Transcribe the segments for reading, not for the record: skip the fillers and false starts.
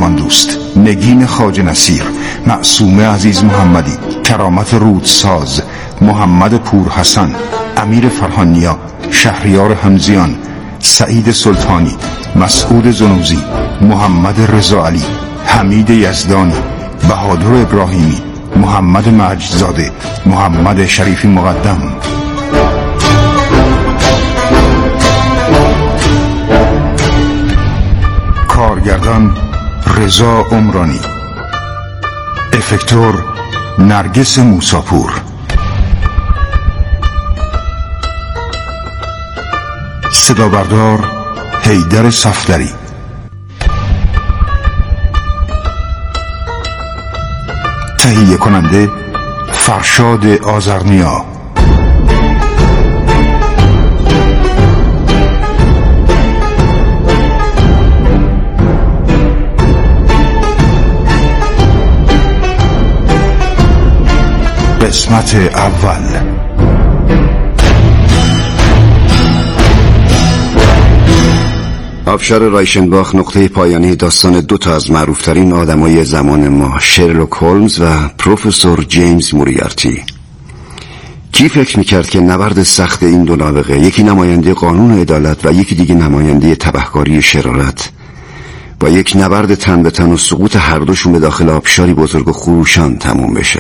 فرمان دوست، نگین خواجه نصیر، معصومه عزیز محمدی، کرامت رودساز، محمد پور حسن، امیر فرهانیا، شهریار حمزیان، سعید سلطانی، مسعود زنوزی، محمد رضا علی، حمید یزدانی، بهادر ابراهیمی، محمد مجدزاده، محمد شریفی مقدم. کارگردان رضا عمرانی، افکتور نرگس موساپور، صدا بردار حیدر صفدری، تهیه کننده فرشاد آذرنیا. قسمت اول. آبشار رایشنباخ نقطه پایانی داستان دو تا از معروفترین آدمای زمان ما، شرلوک هولمز و پروفسور جیمز موریارتی. کی فکر میکرد که نبرد سخت این دو نابغه، یکی نماینده قانون و عدالت و یکی دیگه نماینده تبهکاری شرارت، با یک نبرد تن به تن و سقوط هر دوشون به داخل آبشاری بزرگ و خروشان تموم بشه؟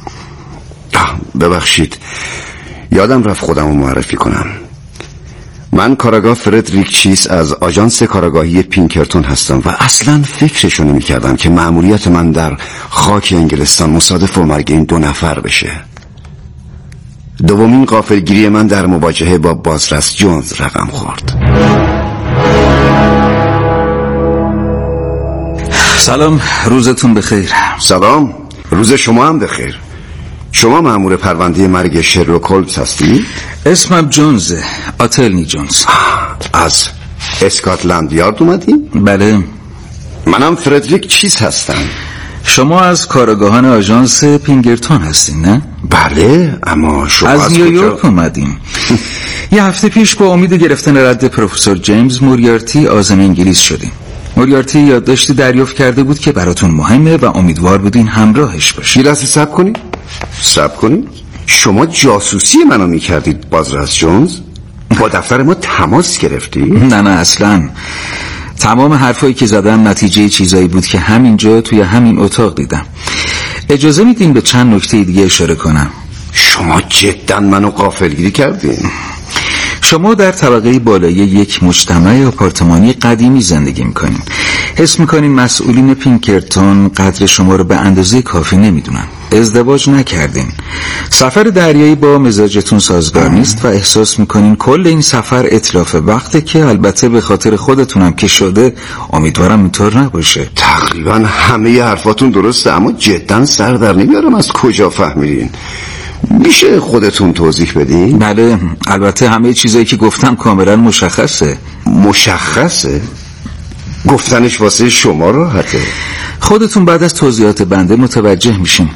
ببخشید یادم رفت خودمو معرفی کنم. من کاراگاه فردریک چیس از آژانس کاراگاهی پینکرتون هستم و اصلا فکرشو نمی کردم که مأموریت من در خاک انگلستان مصادف با مرگ این دو نفر بشه. دومین غافلگیری من در مواجهه با بازرس جونز رقم خورد. سلام، روزتون بخیر. سلام، روز شما هم بخیر. شما مأمور پرونده مرگ شرلوک هولمز هستی؟ اسمم جونزه، آتلنی جونز. از اسکاتلند یارد اومدی؟ بله. منم فردریک چیز هستم. شما از کارآگاهان آژانس پینگرتون هستین نه؟ بله، اما شما از نیویورک اومدین. یه هفته پیش با امید گرفتن رد پروفسور جیمز موریارتی عازم انگلیس شدیم. موریارتی یادداشتی دریافت کرده بود که براتون مهمه و امیدوار بودین همراهش باشید. یه لحظه صبر کنید. شما جاسوسی منو میکردید بازرس جونز؟ با دفتر ما تماس گرفتی؟ نه اصلا. تمام حرفایی که زدم نتیجه چیزایی بود که همینجا توی همین اتاق دیدم. اجازه میدین به چند نکته دیگه اشاره کنم؟ شما جدا منو غافلگیری کردین. شما در طبقه بالای یک مجتمع آپارتمانی قدیمی زندگی میکنین. حس میکنین مسئولین پینکرتون قدر شما رو به اندازه کافی نمیدونن. ازدواج نکردین. سفر دریایی با مزاجتون سازگار نیست و احساس میکنین کل این سفر اتلاف وقته که البته به خاطر خودتونم که شده. امیدوارم اینطور نباشه. تقریبا همه حرفاتون درسته، اما جدا سر در نمیارم از کجا فهمیدین. میشه خودتون توضیح بدین؟ بله، البته همه چیزایی که گفتم کاملا مشخصه. مشخصه؟ گفتنش واسه شما راحته. خودتون بعد از توضیحات بنده متوجه میشین.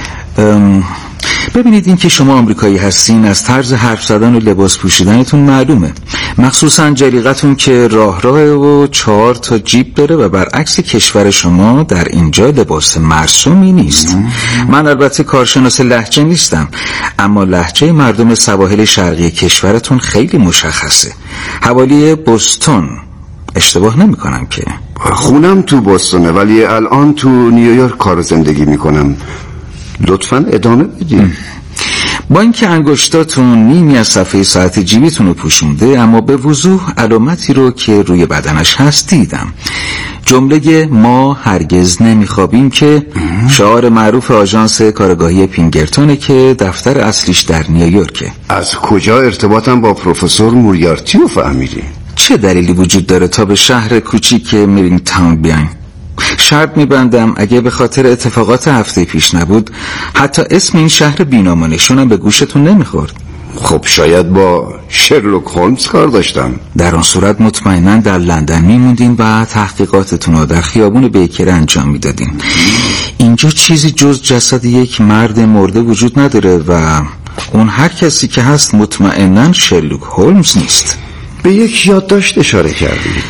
ببینید، این که شما آمریکایی هستین از طرز حرف زدن و لباس پوشیدنتون معلومه، مخصوصا جلیقتون که راه و 4 تا جیب داره و برعکس کشور شما در اینجا لباس مرسومی نیست. من البته کارشناس لهجه نیستم، اما لهجه مردم سواحل شرقی کشورتون خیلی مشخصه. حوالی بوستون، اشتباه نمی کنم که؟ خونم تو بوستونه ولی الان تو نیویورک کار زندگی میکنم. لطفاً ادامه بدید. با اینکه انگشتاتون نیمی از صفحه ساعت جیبیتون رو پوشونده، اما به وضوح علامتی رو که روی بدنش هست دیدم. جمله ما هرگز نمیخوابیم که شعار معروف آژانس کارآگاهی پینگرتونه که دفتر اصلیش در نیویورکه. از کجا ارتباطم با پروفسور موریارتی رو فهمیدی؟ چه دلیلی وجود داره تا به شهر کوچیک میرینگ تاون بیاین؟ شرط میبندم اگه به خاطر اتفاقات هفته پیش نبود حتی اسم این شهر بینامانشونم به گوشتون نمیخورد. خب شاید با شرلوک هولمز کار داشتم. در آن صورت مطمئناً در لندن میموندین و تحقیقاتتون رو در خیابون بیکر انجام میدادین. اینجا چیزی جز جسد یک مرد مرده وجود نداره و اون هر کسی که هست مطمئناً شرلوک هولمز نیست. به یک یادداشت اشاره کردید.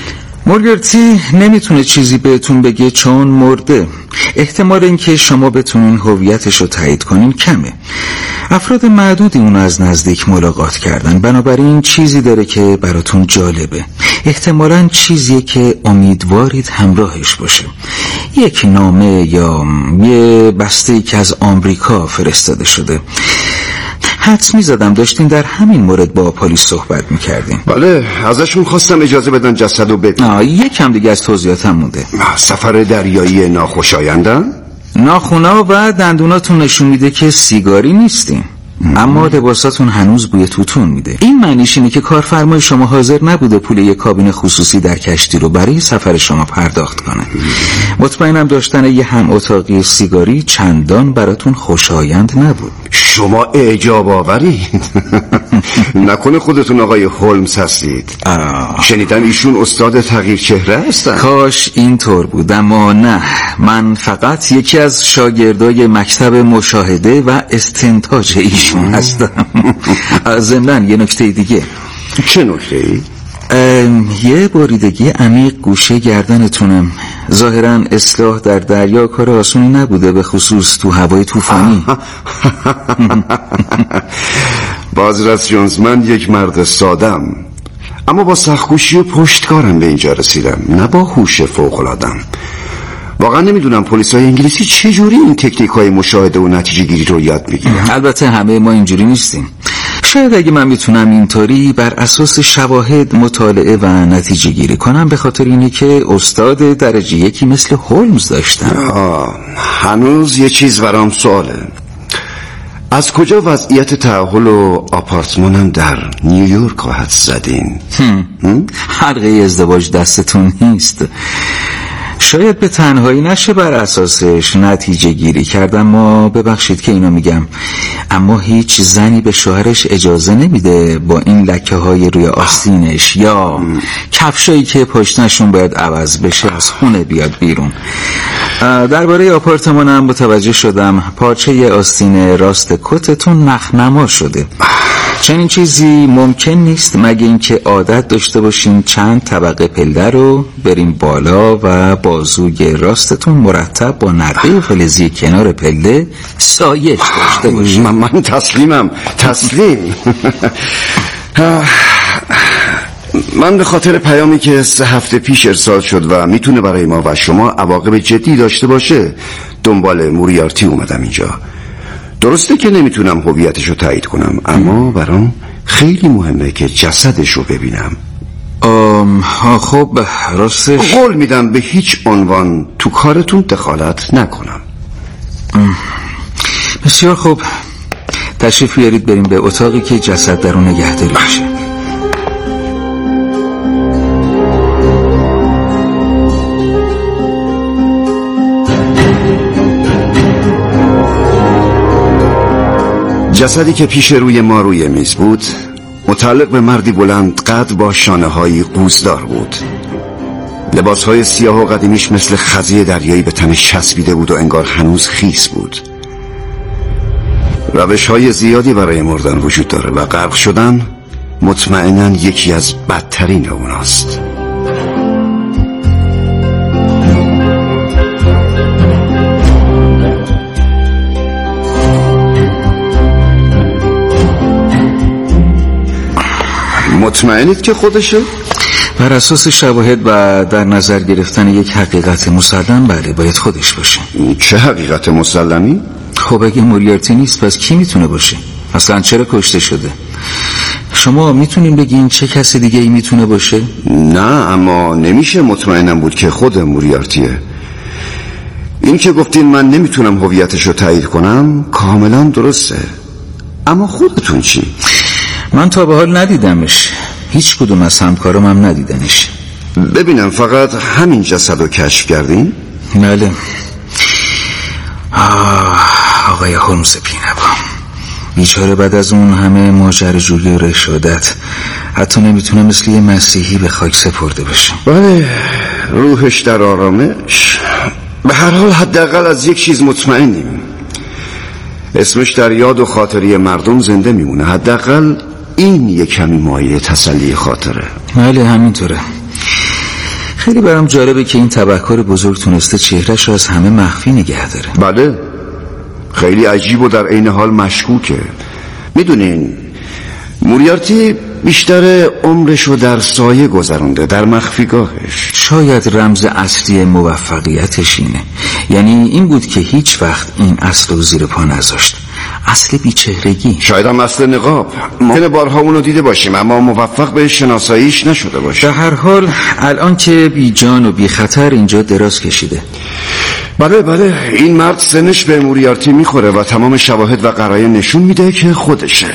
موریارتی نمیتونه چیزی بهتون بگه چون مرده. احتمال اینکه شما بتونین هویتش رو تایید کنین کمه. افراد معدودی اون از نزدیک ملاقات کردن، بنابراین چیزی داره که براتون جالبه. احتمالاً چیزیه که امیدوارید همراهش باشه. یک نامه یا یه بسته‌ای که از آمریکا فرستاده شده. حدس می‌زدم داشتین در همین مورد با پلیس صحبت می‌کردین. بله، ازشون خواستم اجازه بدن جسد رو ببینم. یکم دیگه از توضیحاتم مونده. سفر دریایی ناخوشایندن؟ ناخونا و دندوناتون نشون میده که سیگاری نیستین، اما لباساتون هنوز بوی توتون میده. این معنیش اینه که کارفرمای شما حاضر نبوده پول یک کابین خصوصی در کشتی رو برای سفر شما پرداخت کنه. مطمئنم داشتن یه هم اتاقی سیگاری چندان براتون خوشایند نبود. شما اعجاب آورید. نکنه خودتون آقای هولمز هستید؟ شنیدم ایشون استاد تغییر چهره هستن. کاش اینطور بود، اما نه. من فقط یکی از شاگردای مکتب مشاهده و استنتاج ایشون هستم. ضمناً یه نکته دیگه. چه نکته‌ای؟ یه بریدگی عمیق گوشه گردنتونم. ظاهراً اصلاح در دریا کار آسونی نبوده، به خصوص تو هوای طوفانی. بازرس جونز، من یک مرد سادم، اما با سخت‌کوشی و پشتکارم به اینجا رسیدم، نه با هوش فوق‌العاده‌ام. واقعا نمیدونم پلیسای انگلیسی چجوری این تکنیک‌های مشاهده و نتیجه گیری رو یاد میگیرن. البته همه ما اینجوری نیستیم. شاید اگه من میتونم اینطوری بر اساس شواهد مطالعه و نتیجه گیری کنم به خاطر اینه که استاد درجه یکی مثل هولمز داشتم. هنوز یه چیز برام سواله. از کجا وضعیت تأهل و آپارتمانم در نیویورک خواهد زدین؟ حلقه ازدواج دستتون نیست. شاید به تنهایی نشه بر اساسش نتیجه گیری کردم. ما ببخشید که اینو میگم، اما هیچ زنی به شوهرش اجازه نمیده با این لکه های روی آستینش یا کفشایی که پشتنشون باید عوض بشه از خونه بیاد بیرون. درباره آپارتمانم متوجه شدم پارچه آستین راست کتتون نخنما شده. چنین چیزی ممکن نیست مگه اینکه عادت داشته باشین چند طبقه پله رو بریم بالا و بازوی راستتون مرتب با نرده فلزی کنار پله سایش داشته باشین. من تسلیم. من به خاطر پیامی که 3 هفته پیش ارسال شد و میتونه برای ما و شما عواقب جدی داشته باشه دنبال موریارتی اومدم اینجا. درسته که نمیتونم هویتشو تایید کنم، اما برام خیلی مهمه که جسدش رو ببینم. خب راستش قول میدم به هیچ عنوان تو کارتون دخالت نکنم. بسیار خوب، تشریف بیارید بریم به اتاقی که جسد در اون نگهداری میشه. جسدی که پیش روی ما روی میز بود متعلق به مردی بلند قد با شانه‌های قوزدار بود. لباسهای سیاه و قدیمیش مثل خزی دریایی به تنش چسبیده بود و انگار هنوز خیس بود. روش‌های زیادی برای مردن وجود داره و غرق شدن مطمئناً یکی از بدترین اوناست. مطمئنید که خودشه؟ بر اساس شواهد و در نظر گرفتن یک حقیقت مسلم بله باید خودش باشه. چه حقیقت مسلمی؟ خب اگه موریارتی نیست پس کی میتونه باشه؟ اصلا چرا کشته شده؟ شما میتونین بگین چه کسی دیگه ای میتونه باشه؟ نه، اما نمیشه مطمئنم بود که خود موریارتیه. این که گفتین من نمیتونم هویتشو تایید کنم کاملا درسته، اما خودتون چی؟ من تا به حال ندیدمش، هیچ کدوم از همکارم هم ندیدنش. ببینم فقط همین جسد رو کشف کردین؟ بله. آقای هولمز بینوا بیچاره بعد از اون همه ماجراجویی و رشادت حتی نمیتونه مثل یه مسیحی به خاک سپرده بشه. بله، روحش در آرامش. به هر حال حداقل از یک چیز مطمئنیم، اسمش در یاد و خاطری مردم زنده میمونه. حداقل این یک کمی مایه تسلی خاطره. بله همینطوره. خیلی برام جالبه که این تبهکار بزرگ تونسته چهرهش رو از همه مخفی نگه داره. بله، خیلی عجیب و در عین حال مشکوکه. میدونین موریارتی بیشتر عمرشو در سایه گذرونده، در مخفیگاهش. شاید رمز اصلی موفقیتش اینه، یعنی این بود که هیچ وقت این اصل رو زیر پا نذاشت. اصل بیچهرگی. شاید هم اصل نقاب. ممکنه بارها اونو دیده باشیم اما موفق به شناساییش نشده باشه. به هر حال الان که بی جان و بی خطر اینجا دراز کشیده. بله، این مرد سنش به موریارتی میخوره و تمام شواهد و قرائن نشون میده که خودشه.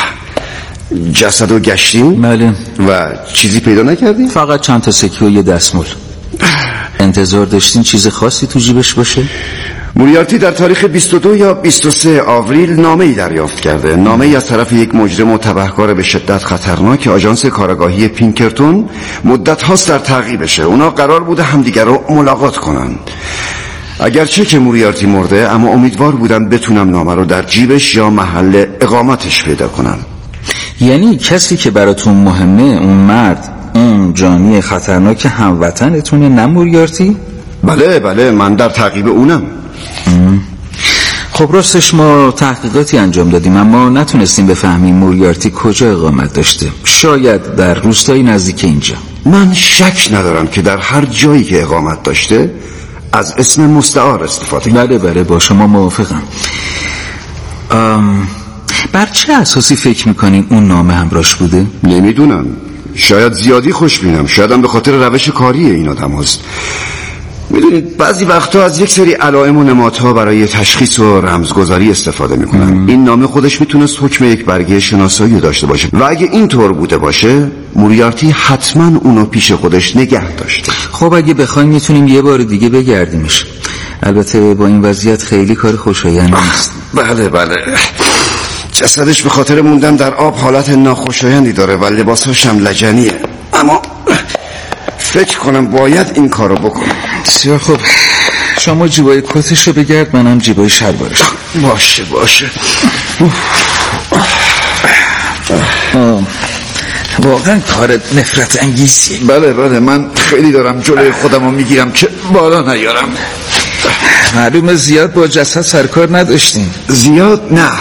جسدو گشتیم؟ بله. و چیزی پیدا نکردیم؟ فقط چند تا سکه و یه دستمال. انتظار داشتین چیز خاصی تو جیبش باشه؟ موریارتی در تاریخ 22 یا 23 آوریل نامه‌ای دریافت کرده. نامه‌ای از طرف یک مجرم و تبهکار به شدت خطرناک که آژانس کارآگاهی پینکرتون مدت هاست در تعقیبشه. اونا قرار بوده همدیگر رو ملاقات کنن. اگرچه که موریارتی مرده اما امیدوار بودن بتونم نامه رو در جیبش یا محل اقامتش پیدا کنم. یعنی کسی که براتون مهمه اون مرد، اون جانی خطرناک هموطنتونه، نه موریارتی؟ بله، من در تعقیب اونم. خب راستش ما تحقیقاتی انجام دادیم اما نتونستیم بفهمیم موریارتی کجا اقامت داشته. شاید در روستایی نزدیک اینجا. من شک ندارم که در هر جایی که اقامت داشته از اسم مستعار استفاده کرده. بله با شما موافقم. بر چه اساسی فکر میکنین اون نامه همراهش بوده؟ نمیدونم، شاید زیادی خوشبینم، شاید هم به خاطر روش کاری این آدم هست. میدونید بعضی وقتا از یک سری علائم و نمادها برای تشخیص و رمزگذاری استفاده میکنن. این نامه خودش میتونست حکم یک برگه شناسایی داشته باشه و اگه اینطور بوده باشه موریارتی حتما اونو پیش خودش نگه داشته. خب اگه بخوایم میتونیم یه بار دیگه بگردیمش. البته با این وضعیت خیلی کار خوشایندی نیست. بله، جسدش به خاطر موندن در آب حالت ناخوشایندی داره و لباساش هم لجنیه، اما فکر کنم باید این کارو بکنم. بسیار خوب، شما جیبای کتش رو بگرد، منم جیبای شلوارش. باشه. واقعا کار نفرت انگیزی. بله، من خیلی دارم جلوی خودم رو میگیرم که بالا نیارم. معلومه زیاد با جسد سرکار نداشتین. زیاد نه،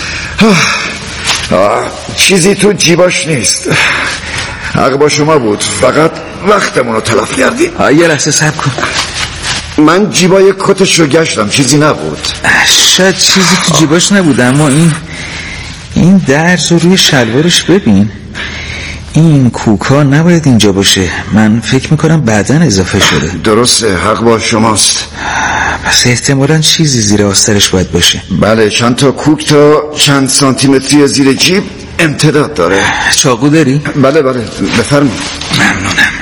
چیزی تو جیباش نیست. حق با شما بود، فقط وقتمون رو تلف کردیم. یه لحظه صبر کن. من جیبای کتش رو گشتم، چیزی نبود. شاید چیزی تو جیباش نبود، اما این درز رو روی شلوارش ببین. این کوکا نباید اینجا باشه. من فکر میکنم بعداً اضافه شده. درسته، حق با شماست. پس احتمالاً چیزی زیر آسترش باید باشه. بله، چند تا کوک تا چند سانتیمتری زیر جیب امتداد داره. چاقو داری؟ بله بفرمایید. ممنونم.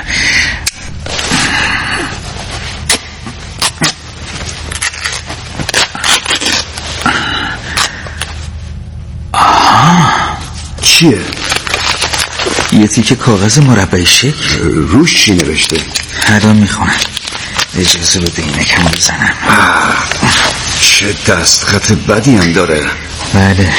چیه؟ یه تیکه کاغذ مربع شکل. روش چی نوشته؟ الان میخونم، اجازه بده اینه کم بزنم. چه دستخط بدی هم داره. بله.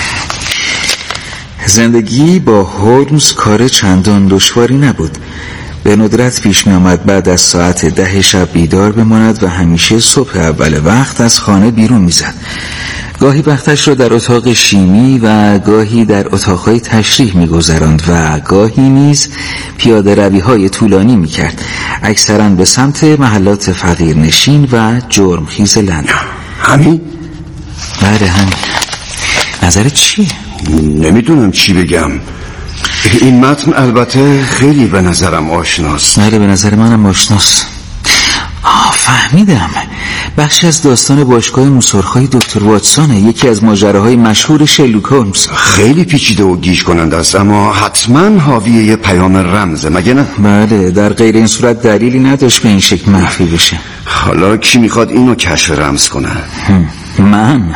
زندگی با هولمز کار چندان دشواری نبود. به ندرت پیش می آمد بعد از ساعت 10 شب بیدار بماند و همیشه صبح اول وقت از خانه بیرون می زد. گاهی وقتش را در اتاق شیمی و گاهی در اتاقهای تشریح می گذراند و گاهی نیز پیاده روی های طولانی می کرد، اکثرا به سمت محلات فقیرنشین و جرمخیز لندن. همین؟ بله همین. نظرت چیه؟ نمیدونم چی بگم. این متن البته خیلی به نظرم آشناست. بله به نظر منم آشناست. فهمیدم، بخشی از داستان باشگاه موسرخای دکتر واتسونه، یکی از ماجراهای مشهور شرلوک هولمز. خیلی پیچیده و گیج کننده است اما حتما حاوی یه پیام رمزه، مگه نه؟ بله، در غیر این صورت دلیلی نداشت به این شکل مخفی بشه. حالا کی میخواد اینو کشف رمز کنه؟ من.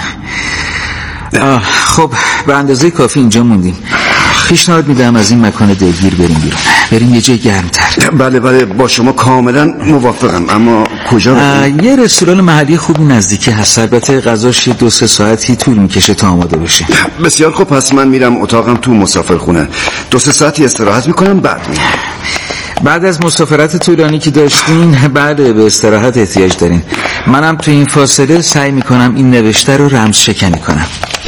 خب به اندازه کافی اینجا موندیم. پیشنهاد میدم از این مکان دلگیر بریم بیرون، بریم یه جای گرمتر. بله با شما کاملا موافقم، اما کجا بریم؟ یه رستوران محلی خوبی نزدیکی هست، البته غذاش 2-3 ساعتی طول میکشه تا آماده بشه. بسیار خوب، پس من میرم اتاقم تو مسافرخونه، 2-3 ساعتی استراحت میکنم بعد میرم. بعد از مسافرت طولانی که داشتین بله به استراحت احتیاج دارین. منم تو این فاصله سعی میکنم این نوشته رو رمز شکنی کنم.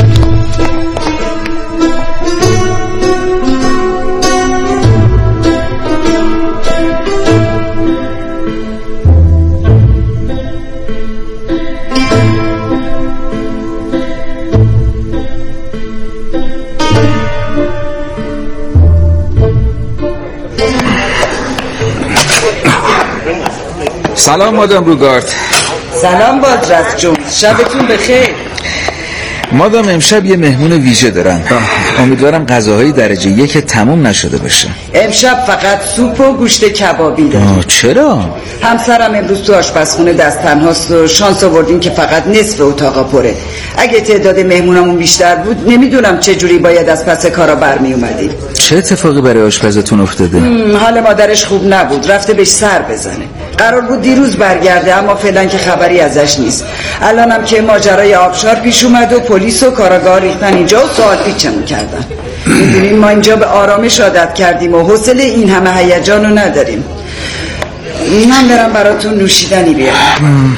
سلام مادام روگارد. سلام بادرس جون، شبتون بخیر. مادام امشب یه مهمون ویژه دارن. امیدوارم غذاهای درجه 1 تموم نشده باشه. امشب فقط سوپ و گوشت کبابی داریم. چرا؟ همسرم امروز تو آشپزخونه دست تنهاست و شانس آوردیم که فقط نصف اتاقا پره. اگه تعداد مهمونامون بیشتر بود نمیدونم چه جوری باید از پس کارا برمی اومدیم. چه اتفاقی برای آشپزتون افتاده؟ حال مادرش خوب نبود، رفته بهش سر بزنه. قرار بود دیروز برگرده اما فعلا که خبری ازش نیست. الانم که ماجرای آبشار پیش اومد و پلیس و کاراگاه ریختن اینجا و سوال پیچمون کردن. میدونیم ما اینجا به آرامش عادت کردیم و حوصله این همه هیجان رو نداریم. من برم براتون نوشیدنی بیارم.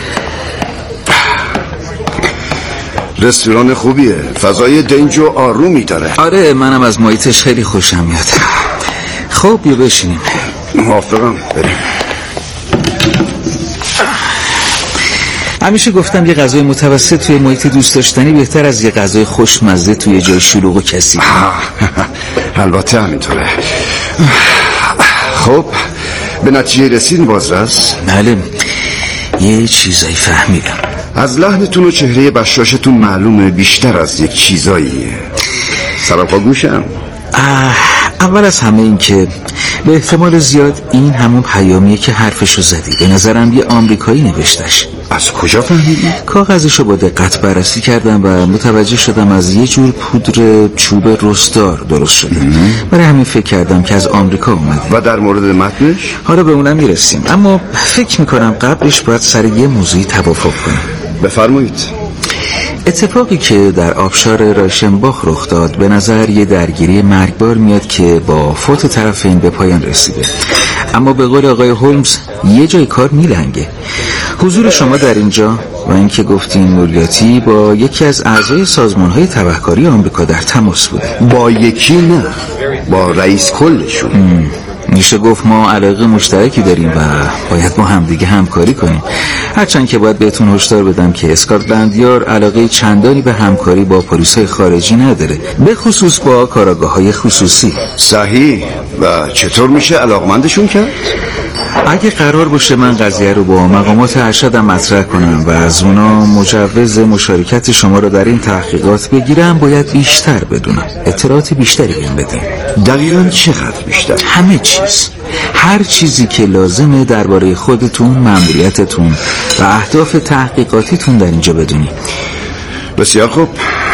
رستوران خوبیه، فضای دنج و آرومی داره. آره منم از محیطش خیلی خوشم میاد. خب بیا بشینیم. موافقم، بریم. همیشه گفتم یه غذای متوسط توی محیط دوست داشتنی بهتر از یه غذای خوشمزه توی جای شلوغ و کثیف. البته همینطوره. خب به نتیجه رسیدین بازرس؟ بله یه چیزایی فهمیدم. از لحنتون و چهره بشاشتون معلومه بیشتر از یک چیزاییه. سراپا گوشم. اول از همه این که به احتمال زیاد این همون پیامیه که حرفشو زدی. به نظرم یه آمریکایی نوشتش. از کجا فهمیدی؟ کاغذشو با دقت بررسی کردم و متوجه شدم از یه جور پودر چوب رستار درست شده. برای همین فکر کردم که از آمریکا اومده. و در مورد متنش؟ حالا به اونم میرسیم، اما فکر میکنم قبلش باید سر یه موضوعی توافق کنیم. بفرمایید. اتفاقی که در آبشار رایشنباخ رخ داد به نظر یه درگیری مرگبار میاد که با فوت طرفین به پایان رسیده. اما به قول آقای هولمز یه جای کار میلنگه. حضور شما در اینجا و اینکه گفتین موریارتی با یکی از اعضای سازمان‌های تبهکاری آمریکا در تماس بوده. با یکی نه، با رئیس کلشون. میشه گفت ما علاقه مشترکی داریم و باید با همدیگه همکاری کنیم. هرچند که باید بهتون هشدار بدم که اسکاتلند یارد علاقه چندانی به همکاری با پلیس‌های خارجی نداره، به خصوص با کاراگاه‌های خصوصی. صحیح. و چطور میشه علاقمندشون کرد؟ اگه قرار باشه من قضیه رو با مقامات ارشدم مطرح کنم و از اونا مجوز مشارکت شما رو در این تحقیقات بگیرم، باید بیشتر بدونم، اطلاعات بیشتری بهم بدین. دقیقاً چقدر بیشتر؟ همه چیز، هر چیزی که لازمه درباره خودتون، مأموریتتون و اهداف تحقیقاتیتون در اینجا بدونی. بسیار خوب.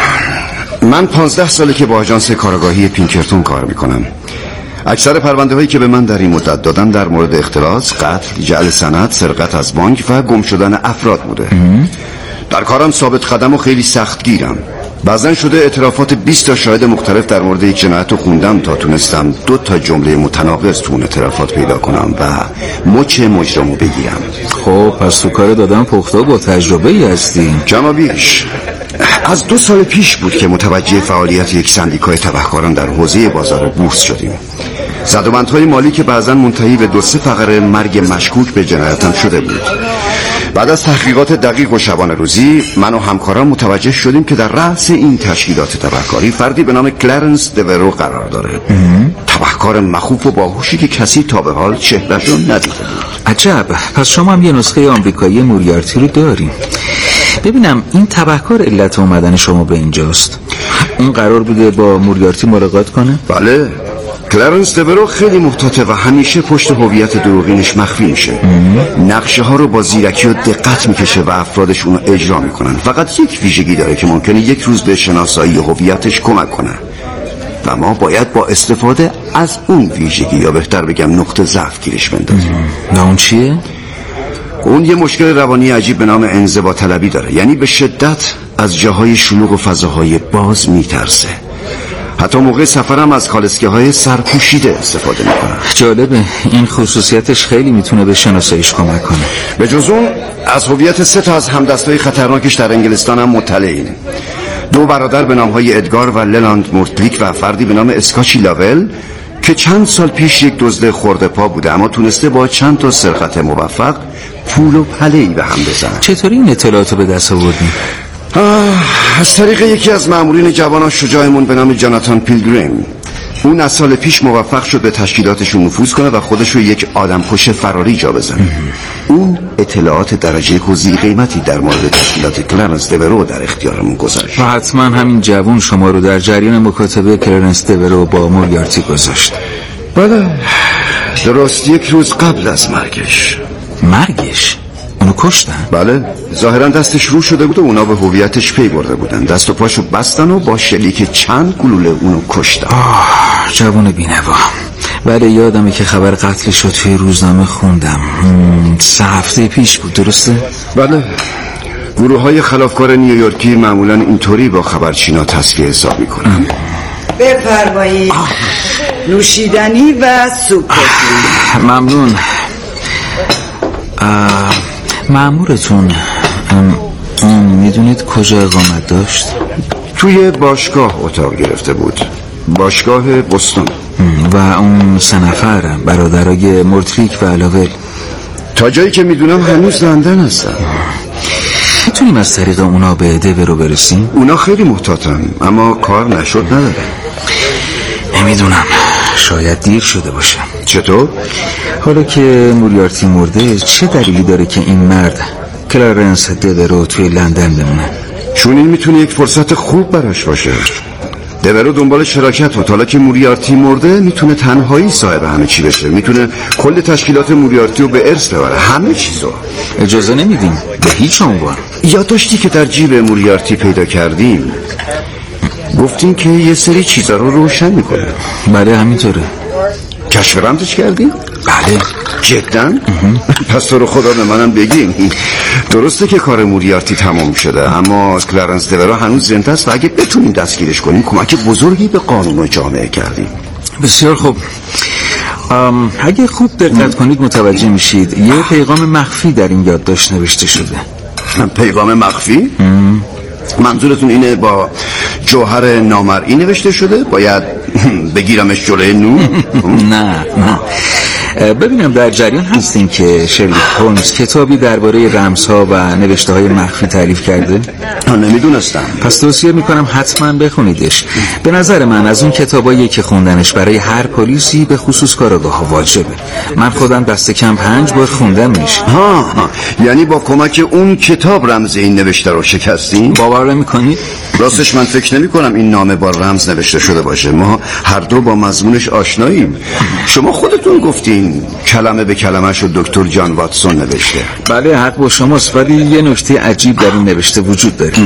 من 15 ساله که با آژانس کارآگاهی پینکرتون کار میکنم. اکثر پرونده هایی که به من در این مدت دادن در مورد اختلاس، قتل، جعل سند، سرقت از بانک و گم شدن افراد بوده. در کارم ثابت قدم و خیلی سخت گیرم. بعضن شده اعترافات 20 تا شاهد مختلف در مورد یک جنایت رو خوندم تا تونستم 2 تا جمله متناقض تو اون اعترافات پیدا کنم و مچ مجرمو بگیرم. خب پس تو کار دادن پخته با تجربه ای هستی. کم و بیش. از 2 سال پیش بود که متوجه فعالیت یک سندیکای تبهکاران در حوزه بازار بورس شدیم. زدوبندهای مالی که بعضن منتهی به 2-3 فقره مرگ مشکوک به جنایتم شده بود. بعد از تحقیقات دقیق و شبانه روزی من و همکاران متوجه شدیم که در رأس این تشکیلات تبهکاری فردی به نام کلرنس دورو قرار داره. تبهکار مخوف و باهوشی که کسی تا به حال چهره‌شو ندیده بود. عجب. پس شما هم یه نسخه آمریکایی موریارتی رو داریم. ببینم این تبهکار علت اومدن شما به اینجاست. اون قرار بوده با موریارتی ملاقات کنه؟ بله. کلرنس دورو خیلی محتاطه و همیشه پشت هویت دروغینش مخفی میشه. نقشه ها رو با زیرکی و دقت میکشه و افرادش اونو اجرا میکنن. فقط یک ویژگی داره که ممکنه یک روز به شناسایی هویتش کمک کنه و ما باید با استفاده از اون ویژگی، یا بهتر بگم نقطه ضعف، گیرش بندازیم. و اون چیه؟ اون یه مشکل روانی عجیب به نام انزوا طلبی داره. یعنی به شدت از جاهای شلوغ و فضاهای باز میترسه. حتی موقع سفرم از کالسکه‌های سرپوشیده استفاده میکنم. جالبه، این خصوصیتش خیلی میتونه به شناساییش کمک کنه. به جز اون از هویت 3 از همدستای خطرناکش در انگلستان هم مطلعیم. 2 برادر به نامهای ادگار و للاند مورتلیک و فردی به نام اسکاچی لاول که چند سال پیش یک دزد خرده پا بوده اما تونسته با چند تا سرقت موفق پول و پله‌ای به هم بزنه. چطوری این اطلاعاتو به دست آوردی؟ از طریق یکی از مامورین جوان شجاعمون به نام جاناتان پیلگریم. اون از سال پیش موفق شد به تشکیلاتشون نفوذ کنه و خودشو یک آدمکش فراری جا بزنه. اون اطلاعات درجه حوزی قیمتی در مورد تشکیلات کلارنس دیورو در اختیارمون گذاشت. و حتما همین جوان شما رو در جریان مکاتبه کلارنس دیورو با موریارتی گذاشت. بله، درست 1 روز قبل از مرگش. مرگش؟ اونو کشتن؟ بله، ظاهرا دستش رو شده بود و اونا به هویتش پی برده بودن. دست و پاشو بستن و با شلیک چند گلوله اونو کشتن. جوان بی‌نوا. بله، یادمه که خبر قتلش رو توی روزنامه خوندم. 3 هفته پیش بود، درسته؟ بله، گروه‌های خلافکار نیویورکی معمولا اینطوری با خبرچینا تصفیه حساب میکنن. بفرمایید نوشیدنی و سوپ. ممنون. مأمورتون میدونید کجا اقامت داشت؟ توی باشگاه اتاق گرفته بود، باشگاه بوستون. و اون 3 نفر برادرای مورتلیک و لاول تا جایی که میدونم هنوز لندن هستن. میتونیم از طریق اونا به دیورو برسیم؟ اونا خیلی محتاطن اما کار نشد نداره. نمیدونم، شاید دیر شده باشه. چطور؟ حالا که موریارتی مرده چه دلیلی داره که این مرد کلارنس دیورو توی لندن بمونه؟ چون این میتونه یک فرصت خوب براش باشه. دیورو دنبال شراکت بود. حالا که موریارتی مرده میتونه تنهایی صاحب همه چی بشه. میتونه کل تشکیلات موریارتی رو به ارث ببره، همه چیزو. اجازه نمیدیم به هیچ عنوان. یادداشتی که در جیب موریارتی پیدا کردیم گفتیم که یه سری چیزا رو روشن میکنه. بله همینطوره. کشف رمزش کردی؟ بله. جداً؟ پس تو رو خدا به منم بگیم. درسته که کار موریارتی تمام شده اما کلارنس دیورو هنوز زنده است و اگه بتونیم دستگیرش کنیم کمک بزرگی به قانون و جامعه کردیم. بسیار خوب. اگه خوب دقت کنید متوجه میشید یه پیغام مخفی در این یادداشت نوشته شده. پیغام مخفی؟ منظورتون اینه با جوهر نامرئی نوشته شده؟ باید بگیرمش جلوی نور؟ نه ببینم در جریان هستین که شرلوک هولمز کتابی درباره رمزها و نوشته‌های مخفی تألیف کرده؟ نمیدونستم. پس توصیه میکنم حتما بخونیدش. به نظر من از اون کتابایی که خوندنش برای هر پلیسی به خصوص کاراگاه‌ها واجبه. من خودم دست کم 5 بار خوندمش. یعنی با کمک اون کتاب رمز این نوشته رو شکستین؟ باور نمی‌کنید؟ راستش من فکر نمی‌کنم این نامه با رمز نوشته شده باشه. ما هر دو با مضمونش آشناییم. شما خودتون گفتین کلمه به کلمه‌اش رو دکتر جان واتسون نوشته. بله حق با شماست، ولی یه نکته عجیب در این نوشته وجود داره.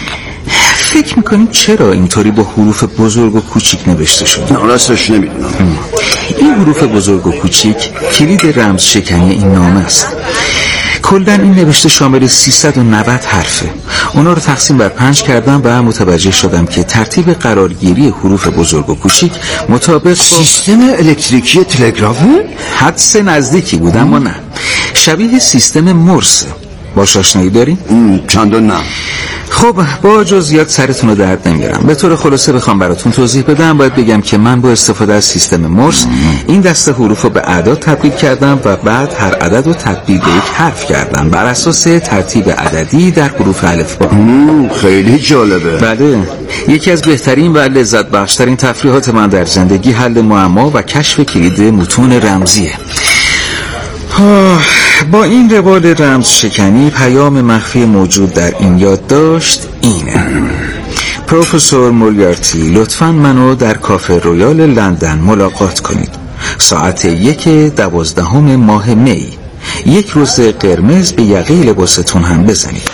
فکر میکنید چرا اینطوری با حروف بزرگ و کوچیک نوشته شده؟ راستش نمیدونم. این حروف بزرگ و کوچیک کلید رمز شکنی این نامه است. کلن این نوشته شامل 390 حرفه. اونا رو تقسیم بر 5 کردم و متوجه شدم که ترتیب قرارگیری حروف بزرگ و کوچیک مطابق با سیستم الکتریکی تلگرافه؟ حدس نزدیکی بود اما نه. شبیه سیستم مورس. باش آشنایی داری؟ چندان نه. خب با جزئیات سرتون رو درد نمیارم. به طور خلاصه بخوام براتون توضیح بدم باید بگم که من با استفاده از سیستم مورس این دسته حروف رو به اعداد تبدیل کردم و بعد هر عدد رو تبدیل به یک حرف کردم بر اساس ترتیب عددی در حروف الفبا. خیلی جالبه. بله، یکی از بهترین و لذت بخشترین تفریحات من در زندگی حل معما و کشف کلید متون رمزیه. با این روال رمز شکنی پیام مخفی موجود در این یادداشت اینه: پروفسور موریارتی لطفاً منو در کافه رویال لندن ملاقات کنید ساعت 1:12 ماه می. 1 روز قرمز به یقه لباستون هم بزنید.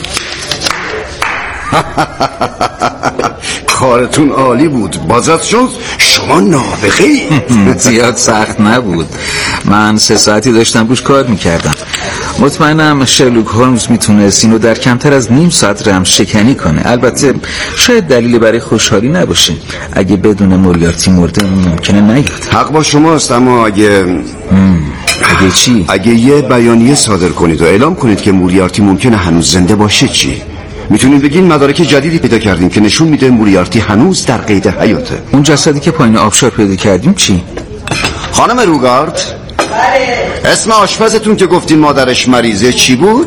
کارتون عالی بود. بازت شد شما نابغه‌ای. زیاد سخت نبود. من 3 ساعتی داشتم روش کار میکردم. مطمئنم شرلوک هولمز میتونست اینو در کمتر از نیم ساعت رمز شکنی کنه. البته شاید دلیلی برای خوشحالی نباشه. اگه بدون موریارتی مرده ممکنه نیاد. حق با شماست، اما اگه چی؟ اگه یه بیانیه صادر کنید و اعلام کنید که موریارتی ممکنه هنوز زنده باشه چی؟ میتونید بگین مدارک جدیدی پیدا کردیم که نشون میده موریارتی هنوز در قید حیاته. اون جسدی که پایین آبشار پیدا کردیم چی؟ خانم روگارد، اسم آشپزتون که گفتین مادرش مریضه چی بود؟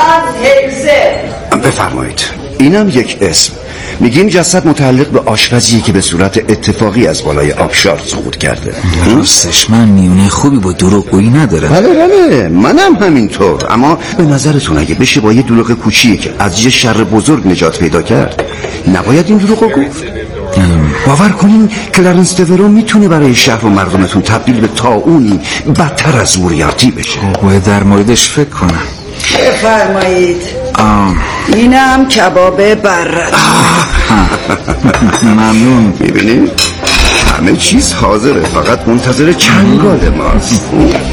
بفرمایید. اینم یک اسم. میگیم جسد متعلق به آشپزیه که به صورت اتفاقی از بالای آبشار سقوط کرده. راستش من میونه خوبی با دروغگویی ندارم. بله منم همینطور، اما به نظرتون اگه بشه با یه دروغ کوچیک از یه شر بزرگ نجات پیدا کرد، نباید این دروغو گفت؟ باور کنین کلارنس دورو میتونه برای شهر و مردمتون تبدیل به طاعونی بدتر از موریارتی بشه. باید در موردش فکر کنم. بفرمایید. اینم کباب برد. ممنون. میبینید همه چیز حاضره، فقط منتظر چنگال ماست.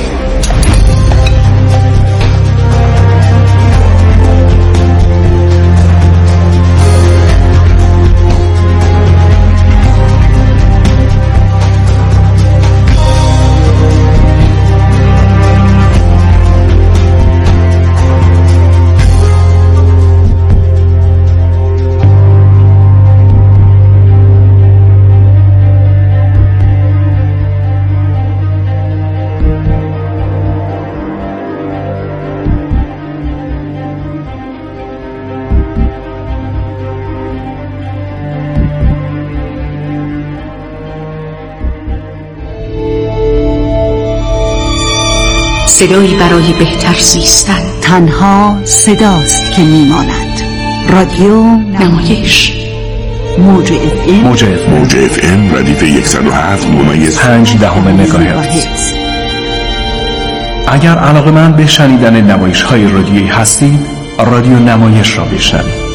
صدایی برای بهتر زیستن. تنها صداست که میماند. رادیو نمایش. موج اف ام ردیف 107.5 مگاهرتز. اگر علاقه‌مند به شنیدن نمایش‌های رادیویی هستید، رادیو نمایش را بشنوید.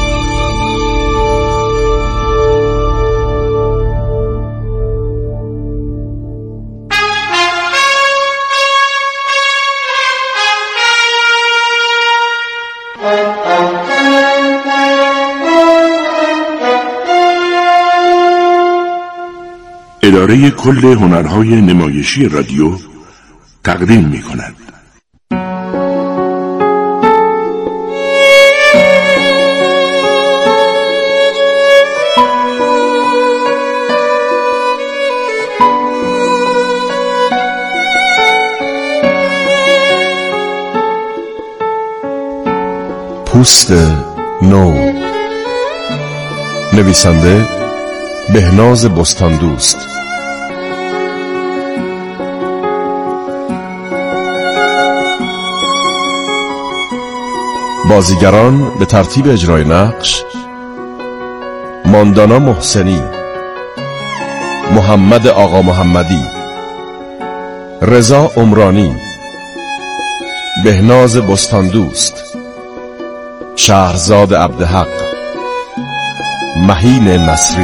اداره کل هنرهای نمایشی رادیو تقدیم می کند. پوست نو. نویسنده بهناز بستاندوست. بازیگران به ترتیب اجرای نقش: ماندانا محسنی، محمد آقا محمدی، رضا عمرانی، بهناز بستاندوست، شهرزاد عبدحق، مهین نصری.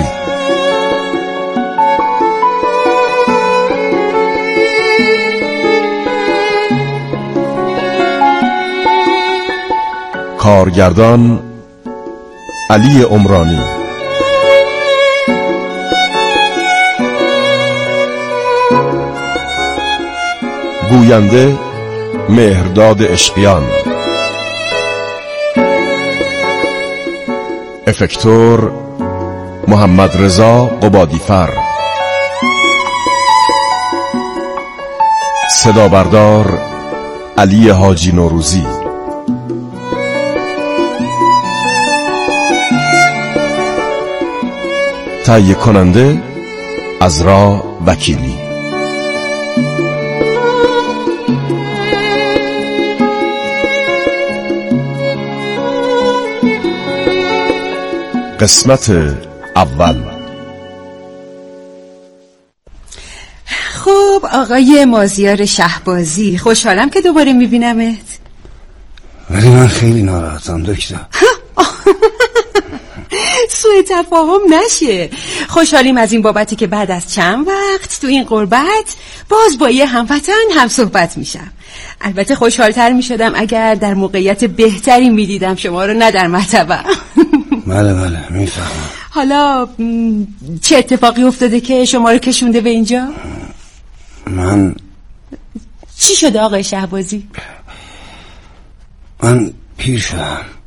کارگردان علی عمرانی. گوینده مهرداد عشقیان. افکتور محمد رضا قبادیفر. صدابردار علی حاجی نوروزی. تهیه کننده عذرا وکیلی. قسمت اول. خب آقای مازیار شهبازی، خوشحالم که دوباره میبینمت. ولی من خیلی ناراحتم دکتر. سوء تفاهم نشه. خوشحالیم از این بابتی که بعد از چند وقت تو این غربت باز با یه هموطن هم صحبت میشم. البته خوشحالتر می شدم اگر در موقعیت بهتری می دیدم شما رو، نه در مطبع. بله میفهمم. حالا چه اتفاقی افتاده که شما رو کشونده به اینجا؟ من چی شده آقای شهبازی؟ من پیر شدم.